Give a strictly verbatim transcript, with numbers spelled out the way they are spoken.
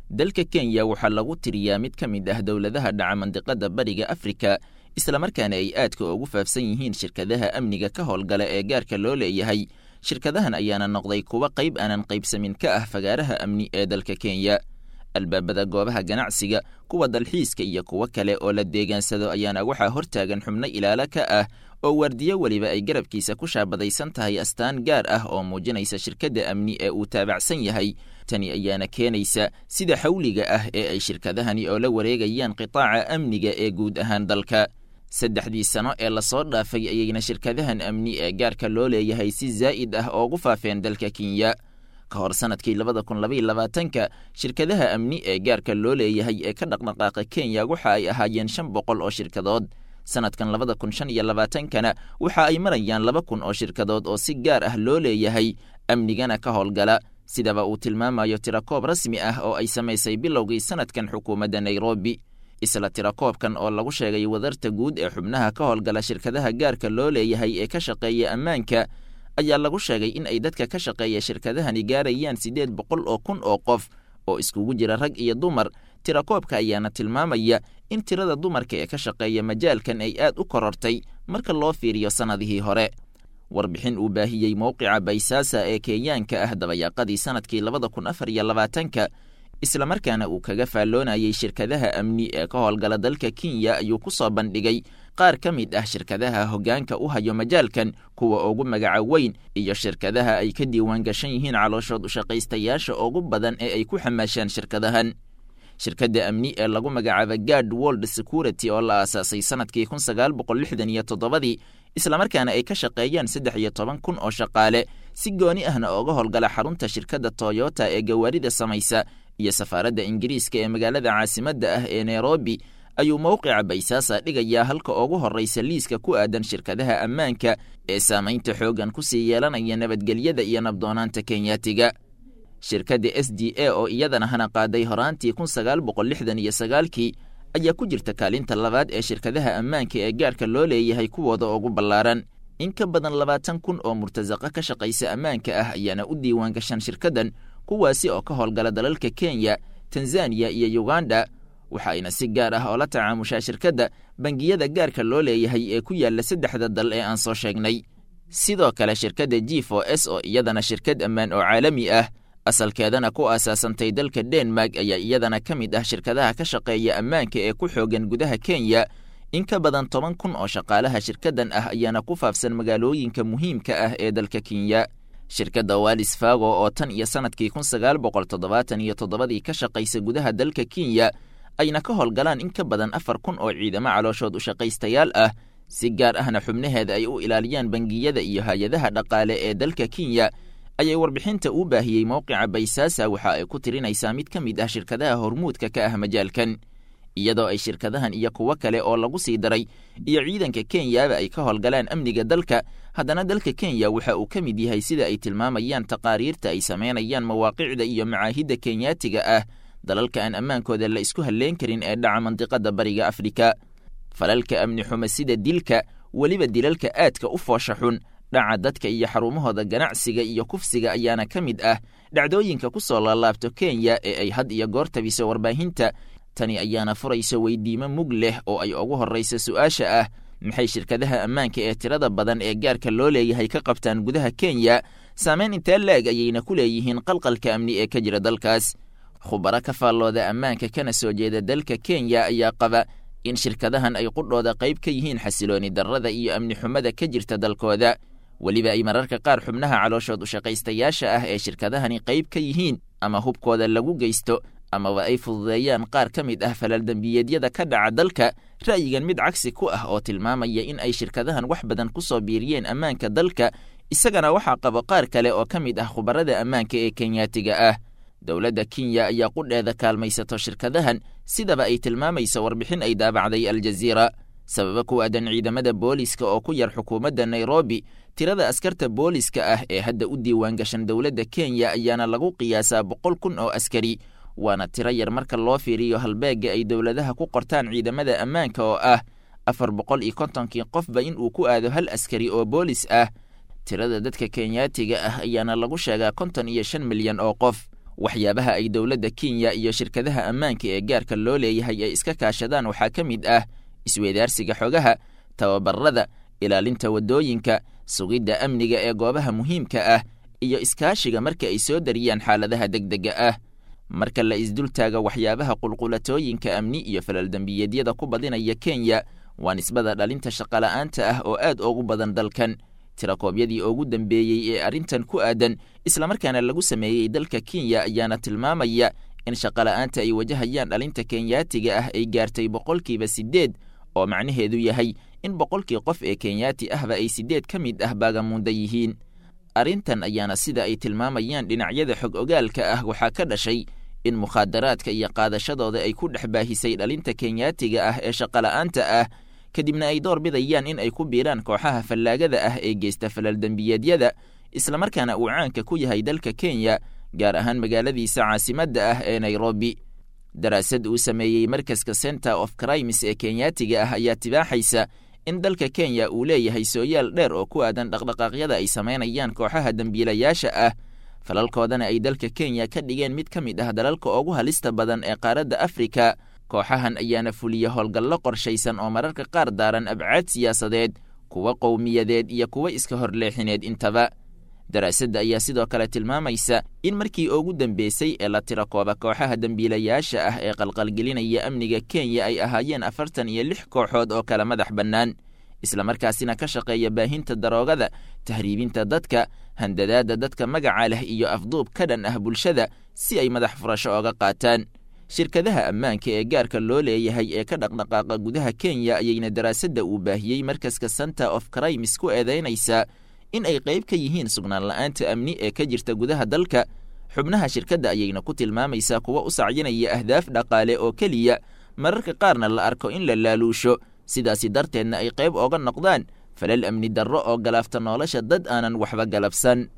dalka Kenya waxaa lagu tiriyaa mid ka mid ah dowladaha dhaca mandiqada bariga Afrika isla markaana ay aadka ugu faafsan yihiin shirkadaha amniga ka howlgala ee gaarka loo leeyahay. Shirkadahan ayaana noqday kuwa qayb aanan qaybsamin ka ah fagaaraha amni ee dalka Kenya. albaabada goobaha ganacsiga, kuwa dalxiiska iyo kuwa kale oo la deegaansado ayaana waxaa hortaagan xubno ilaala ka ah oo waardiyo weliba ay garabkiisa ku shaabadaysan tahay astaan gaar ah oo muujinaysa shirkadda amni ee uu taabacsan yahay. Tani ayaana keenaysa sida xawliga ah ee ay shirkadahani oo la wareegayaan qitaaca amniga ee guud ahaan dalka. saddexdii sano ee lasoo dhaafay ayayna shirkadahan amni ee gaarka loo leeyahay si zaa'id ah oogu faafeen dalka Kenya. ka hor sanadkii labada kun laba iyo labaatanka shirkadaha amni ee gaarka loo leeyahay ee ka dhaqdhaqaaqa Kenya waxa ay ahaayeen shan boqol oo shirkadood. sanadkan labada kun shan iyo labaatankana waxa ay marayaan laba kun oo shirkadood oo si gaar ah loo leeyahay amnigana ka howlgala, sidaba uu tilmaamayo tirakoob rasmi ah oo ay samaysay bilowgii sanadkan xukuumadda Nairobi. isla tirakoobkan oo lagu sheegay wadarta guud ee xubnaha ka howlgala shirkadaha gaarka loo leeyahay ee ka shaqeeya ammaanka ayaa lagu sheegay in ay dadka ka shaqeeya shirkadahani gaarayaan siddeed boqol oo kun oo qof oo iskugu jira rag iyo dumar. tirakoobka ayaana tilmaamaya in tirada dumarka ee ka shaqeeya majaalkan ay aad u korortay marka loo fiiriyo sanadihii hore. warbixin uu baahiyey mowqica Baysasa ee Kenyaanka ah dabayaaqadii sanadkii labada kun afar iyo labaatanka isla markaana uu kaga faalloonayay shirkadaha amni ee ka howlgala dalka Kenya ayuu ku soo bandhigay qaar ka mid ah shirkadaha hoggaanka u hayo majaalkan, kuwa ugu magaca weyn iyo shirkadaha ay ka diiwaan gashan yihiin calooshood u shaqaystayaasha ugu badan ee ay ku xamaashaan shirkadahan. shirkadda amni ee lagu magacaaba Guard World Security oo la aasaasay sanadkii kun sagaal boqol lixdan iyo toddobadii isla markaana ay ka shaqeeyaan saddex iyo toban kun oo shaqaale, si gooni ahna uga howlgala xarunta shirkadda Toyota ee gawaarida samaysa iyo safaaradda Ingiriiska ee magaalada caasimadda ah ee Nairobi, ayuu mowqica Baysasa dhigayaa halka ugu horreysa liiska ku aadan shirkadaha ammaanka ee saamaynta xooggan ku sii yeelanaya nabadgelyada iyo nabdoonaanta Kenyaatiga. shirkadda S D A oo iyadana hana qaaday horaantii kun sagaal boqol lixdan iyo sagaalkii ayaa ku jirta kaalinta labaad ee shirkadaha ammaanka ee gaarka loo leeyahay kuwooda ugu ballaaran. in ka badan labaatan kun oo murtasaqa ka shaqaysa ammaanka ah ayaana u diiwaan gashan shirkaddan, kuwaasi oo ka howlgala dalalka Kenya, Tanzania iyo Uganda. waxa ayna si gaar ah oo la tacaamushaa shirkadda bangiyada gaarka loo leeyahay ee ku yaala saddexda dal ee aan soo sheegnay. sidoo kale shirkadda G four S oo iyadana shirkad ammaan oo caalami ah asalkeedana ku aasaasantay dalka Denmark ayaa iyadana ka mid ah shirkadaha ka shaqeeya ammaanka ee ku xoogan gudaha Kenya. in ka badan toban kun oo shaqaalaha shirkaddan ah ayaana ku faafsan magaalooyinka muhiimka ah ee dalka Kenya. shirkadda Wells Fargo oo tan iyo sanadkii kun sagaal boqol toddobaatan iyo toddobadii ka shaqaysa gudaha dalka Kenya ayna ka howlgalaan in ka badan afar kun oo ciidamo calooshood u shaqaystayaal ah, si gaar ahna xubnaheeda ay u ilaaliyaan bangiyada iyo hay-adaha dhaqaale ee dalka Kenya, ayay warbixinta uu baahiyey mowqica Baysasa waxa ay ku tirinaysaa mid ka mid ah shirkadaha hormuudka ka ah majaalkan. iyadoo ay shirkadahan iyo kuwo kale oo lagu sii daray iyo ciidanka Kenyaba ay ka howlgalaan amniga dalka, haddana dalka Kenya waxa uu ka mid yahay sida ay tilmaamayaan taqaariirta ay sameynayaan mawaaqicda iyo macaahidda Kenyaatiga ah dalalka aan ammaankooda la isku halleen karin ee dhaca mandiqada bariga Afrika. falalka amni xumo sida dilka, weliba dilalka aadka u foosha xun, dhaca dadka iyo xarumahooda ganacsiga iyo kufsiga ayaana ka mid ah dhacdooyinka ku soo laalaabto Kenya ee ay had iyo goor tabiso warbaahinta. tani ayaana furaysa weydiimo mug leh oo ay ugu horreysa su'aasha ah maxay shirkadaha ammaanka ee tirada badan ee gaarka loo leeyahay ka qabtaan gudaha Kenya, saameyn intee leeg ayayna ku leeyihiin qalqalka amni ee ka jira dalkaas. khubaro ka faallooda ammaanka kana soo jeeda dalka Kenya ayaa qaba in shirkadahan ay qudhooda qayb ka yihiin xasilooni darrada iyo amni xumada ka jirta dalkooda, weliba ay mararka qaar xubnaha calooshood u shaqaystayaasha ah ee shirkadahani qayb ka yihiin ama hubkooda lagu geysto amaba ay fududeeyaan qaar ka mid ah falal dembiyeedyada ka dhaca dalka. ra'yigan mid cagsi ku ah oo tilmaamaya in ay shirkadahan wax badan ku soo biiriyeen ammaanka dalka, isagana waxaa qabo qaar kale oo ka mid ah khubarada ammaanka ee Kenyaatiga ah. dowladda Kenya ayaa qudheeda kaalmaysato shirkadahan, sidaba ay tilmaamayso warbixin ay daabacday Al Jazeera. sababa ku aadan ciidamada booliska oo ku yar xukuumadda Nairobi, tirada askarta booliska ah ee hadda u diiwaan gashan dowladda Kenya ayaana lagu qiyaasaa boqol kun oo askari, waana tiro yar marka loo fiiriyo halbeega ay dowladaha ku qortaan ciidamada ammaanka oo ah afar boqol iyo kontonkii qofba in uu ku aado hal askari oo boolis ah. tirada dadka Kenyaatiga ah ayaana lagu sheegaa konton iyo shan milyan oo qof, waxyaabaha ay dowladda Kenya iyo shirkadaha ammaanka ee gaarka loo leeyahay ay iska kaashadaan waxaa ka mid ah isweydaarsiga xogaha, tababarada, ilaalinta waddooyinka, sugidda amniga ee goobaha muhiimka ah, iyo iskaashiga marka ay soo dariyaan xaaladaha degdega ah. marka la isdultaaga waxyaabaha qulqulatooyinka amni iyo falaldembiyeedyada ku badinaya Kenya waa nisbada dhalinta shaqala'aanta ah oo aad ugu badan dalkan. tirakoobyadii ugu dambeeyey ee arrintan ku aadan islamarkaana lagu sameeyey dalka Kenya ayaana tilmaamaya in shaqala'aanta ay wajahayaan dhalinta Kenyaatiga ah ay gaartay boqolkiiba sideed, oo macnaheedu yahay in boqolkii qof ee Kenyaati ahba ay sideed ka mid ah baagamuunda yihiin. arrintan ayaana sida ay tilmaamayaan dhinacyada xog ogaalka ah waxaa ka dhashay in mukhaadaraadka iyo qaadashadooda ay ku dhex baahisay dhalinta Kenyaatiga ah ee shaqala'aanta ah, kadibna ay door bidayaan in ay ku biiraan kooxaha fallaagada ah ee geysta falaldembiyeedyada, islamarkaana uu caanka ku yahay dalka Kenya, gaar ahaan magaaladiisa caasimadda ah ee Nairobi. daraasad uu sameeyey markaska Center of Crimes ee Kenyaatiga ah ayaa tibaaxaysa in dalka Kenya uu leeyahay sooyaal dheer oo ku aadan dhaqdhaqaaqyada ay sameynayaan kooxaha dambiilayaasha ah, falalkoodana ay dalka Kenya ka dhigeen mid ka mid ah dalalka ugu halista badan ee qaaradda Afrika. kooxahan ayaana fuliya howlgallo qorshaysan oo mararka qaar daaran abcaad siyaasadeed, kuwa qowmiyadeed iyo kuwa iska horleexineed intaba. daraasadda ayaa sidoo kale tilmaamaysa in markii ugu dambeysay ee la tirakooba kooxaha dambiilayaasha ah ee qalqalgelinaya amniga Kenya ay ahaayeen afartan iyo lix kooxood oo kala madax bannaan, islamarkaasina ka shaqeeya baahinta daroogada, tahriibinta dadka, handadaada dadka magaca leh iyo afduub ka dhan ah bulshada si ay madax furasho oga qaataan. shirkadaha ammaanka ee gaarka loo leeyahay ee ka dhaqdhaqaaqa gudaha Kenya ayayna daraasadda uu baahiyey markaska Center of Crimes ku eedeynaysaa in ay qayb ka yihiin sugnaan la'aanta amni ee ka jirta gudaha dalka. xubnaha shirkadda ayayna ku tilmaamaysaa kuwa u sacyinaya ahdaaf dhaqaale oo keliya, mararka qaarna la arko in la laaluusho, sidaasi darteedna ay qayb ooga noqdaan falal amni darro oo galaafta nolosha dad aanan waxba galabsan.